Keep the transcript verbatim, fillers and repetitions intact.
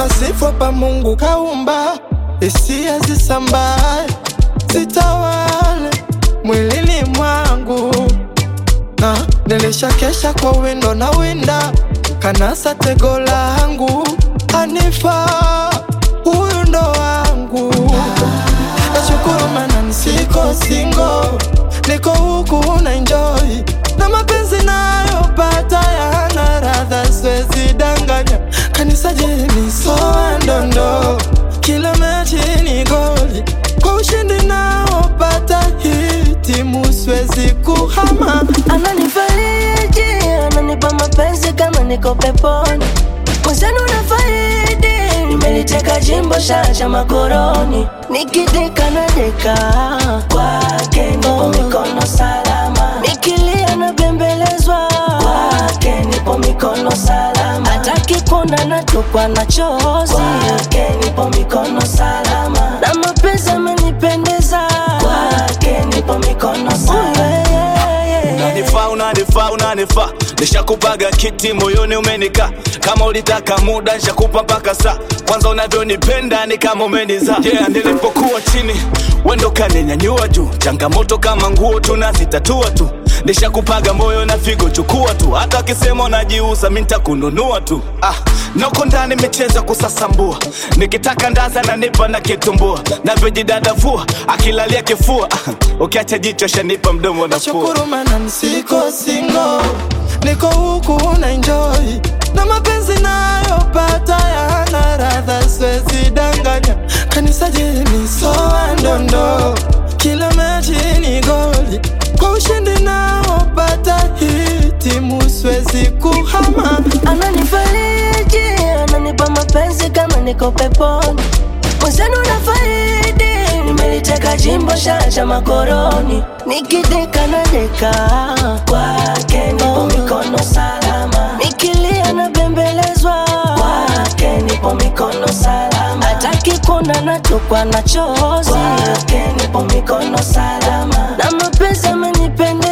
na sifa pa Mungu kaumba, hisia zisambae zitawale mwilini mwangu. Na nilishakesha kwa windo na winda, kanasa tego langu, Hanifa huyu ndo wangu. Nashukuru maana nisiko single, niko huku na enjoy, na mapenzi nayopata yana radha siwezi danganya. Kanisa jeni soa ndondo, kila mechi ni goli, kwa ushindi naopata hii timu siwezi kuhama. Ananifariji, ananipa mapenzi kama niko peponi, mwenzenu nafaidi, nimeliteka jimbo shacha makoroni. Nikideka na deka kwake nipo mikono salama, nikilia na bembelezwa kwake nipo mikono salama, hataki kuona natupwa na chozi kwake nipo mikono salama, na mapenzi amenipendeza kwake nipo mikono salama. Unanifaa, unanifaa, unanifaa, nishakupaga kiti moyoni umenika, kama ulitaka muda nishakupa mpaka saa, kwanza unavyonipenda ni kama umeniza. Yeah, nilipokuwa chini wendo kaninyanyua juu, changamoto kama nguo tunazitatua tu, nishakupaga moyo na figo chukua tu, hata akisema unajiuza mimi nitakununua tu. Ah, noko ndani nimecheza kusasambua, nikitaka ndaza na nipa na kitumbua, navyojidadavua akilalia kifua, ah, ukiacha jicho shanipa mdomo na fua. Nashukuru maana nisiko single, niko huku na enjoy, na mapenzi nayopata yana radha siwezi danganya. Kanisa jeni soa ndondo, kila mechi ni goli, kwa ushindi naopata hii timu siwezi kuhama. Ananifariji, ananipa mapenzi kama niko peponi, mwenzenu nafaidi, nimeliteka jimbo shacha makoroni. Nikideka na deka kwake nipo mikono salama, nikilia na bembelezwa kwake nipo mikono salama, hataki kuona natupwa na chozi kwake nipo mikono salama, na mapenzi amenipendeza